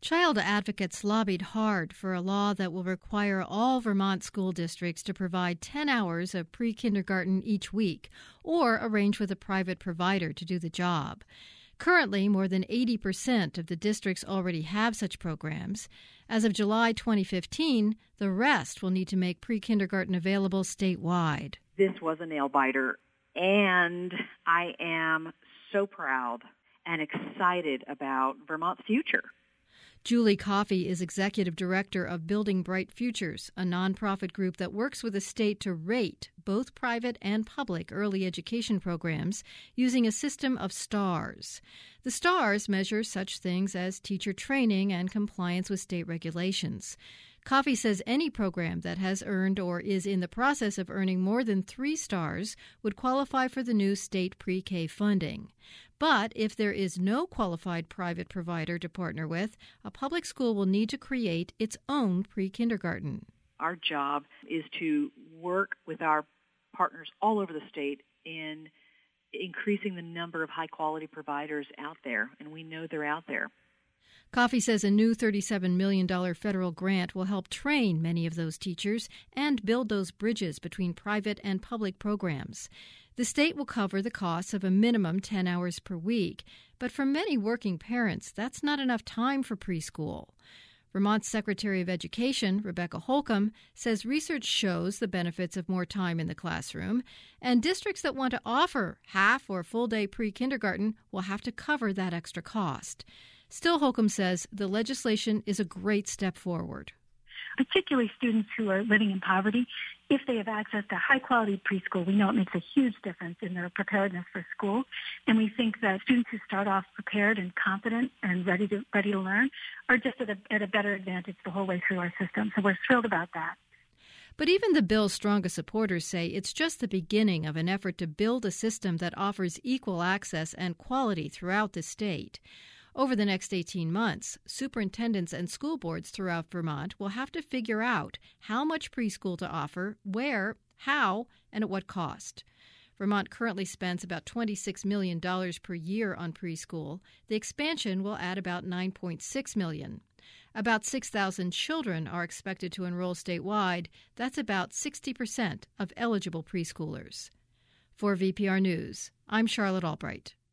Child advocates lobbied hard for a law that will require all Vermont school districts to provide 10 hours of pre-kindergarten each week or arrange with a private provider to do the job. Currently, more than 80% of the districts already have such programs. As of July 2015, the rest will need to make pre-kindergarten available statewide. This was a nail-biter, and I am so proud and excited about Vermont's future. Julie Coffey is executive director of Building Bright Futures, a nonprofit group that works with the state to rate both private and public early education programs using a system of stars. The stars measure such things as teacher training and compliance with state regulations. Coffey says any program that has earned or is in the process of earning more than 3 stars would qualify for the new state pre-K funding. But if there is no qualified private provider to partner with, a public school will need to create its own pre-kindergarten. Our job is to work with our partners all over the state in increasing the number of high-quality providers out there, and we know they're out there. Coffey says a new $37 million federal grant will help train many of those teachers and build those bridges between private and public programs. The state will cover the costs of a minimum 10 hours per week, but for many working parents, that's not enough time for preschool. Vermont's Secretary of Education, Rebecca Holcomb, says research shows the benefits of more time in the classroom, and districts that want to offer half or full-day pre-kindergarten will have to cover that extra cost. Still, Holcomb says the legislation is a great step forward. Particularly students who are living in poverty, if they have access to high-quality preschool, we know it makes a huge difference in their preparedness for school. And we think that students who start off prepared and confident and ready to learn are just at a better advantage the whole way through our system. So we're thrilled about that. But even the bill's strongest supporters say it's just the beginning of an effort to build a system that offers equal access and quality throughout the state. Over the next 18 months, superintendents and school boards throughout Vermont will have to figure out how much preschool to offer, where, how, and at what cost. Vermont currently spends about $26 million per year on preschool. The expansion will add about $9.6 million. About 6,000 children are expected to enroll statewide. That's about 60% of eligible preschoolers. For VPR News, I'm Charlotte Albright.